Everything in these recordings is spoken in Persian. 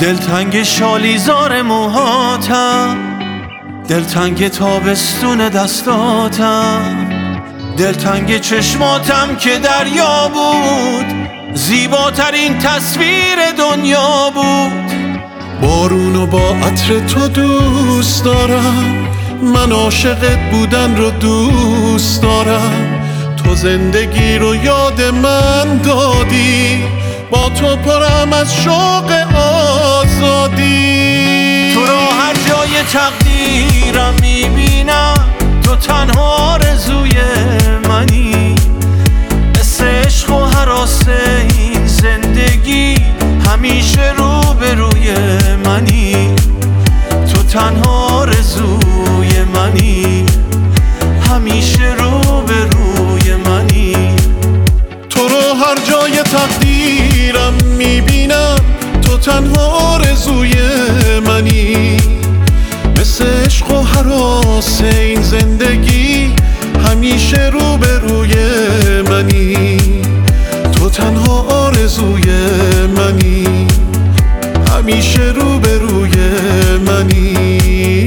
دلتنگ شالیزار موهاتم، دلتنگ تابستون دستاتم، دلتنگ چشماتم که دریا بود، زیباترین تصویر دنیا بود. بارونو با عطر تو دوست دارم، من عاشقت بودن رو دوست دارم. تو زندگی رو یاد من دادی، با تو پرم از شوق آزادی. تو رو هر جای تقدیرم میبینم، تو تنها آرزوی منی. مثل عشق و هراس این زندگی، همیشه روبروی منی. تو تنها آرزوی منی، همیشه روبروی منی. تو رو هر جای تقدیرم میبینم، تو تنها آرزوی منی. مثل عشق و هراس این زندگی، همیشه روبروی منی. تو تنها آرزوی منی، همیشه روبروی منی.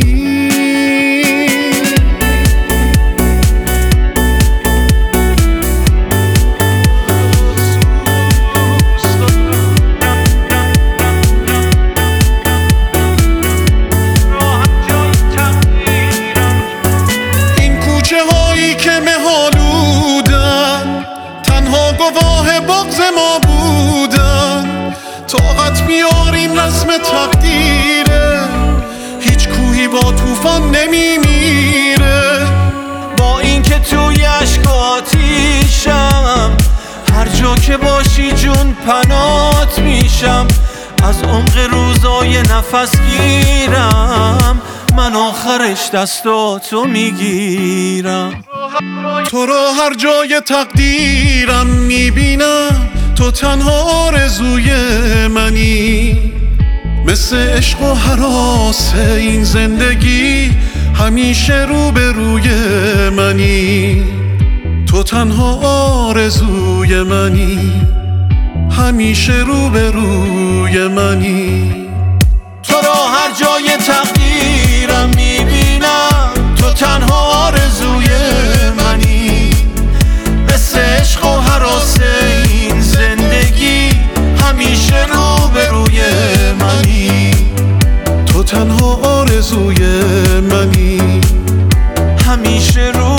گواه بغض ما بودن، طاقت میاریم رسم تقدیره. هیچ کوهی با طوفان نمیمیره. با اینکه توی اشک آتیشم، هر جا که باشی جون پنات میشم. از عمق روزای نفس گیرم، من آخرش دستاتو میگیرم. تو رو هر جای تقدیرم میبینم، تو تنها آرزوی منی. مثل عشق و هراس این زندگی، همیشه روبروی منی. تو تنها آرزوی منی، همیشه روبروی منی. تو رو هر جای تقدیرم میبینم، تو تنها آرزوی منی. مثل عشق و هراس این زندگی، همیشه روبروی منی. تو تنها آرزوی منی، همیشه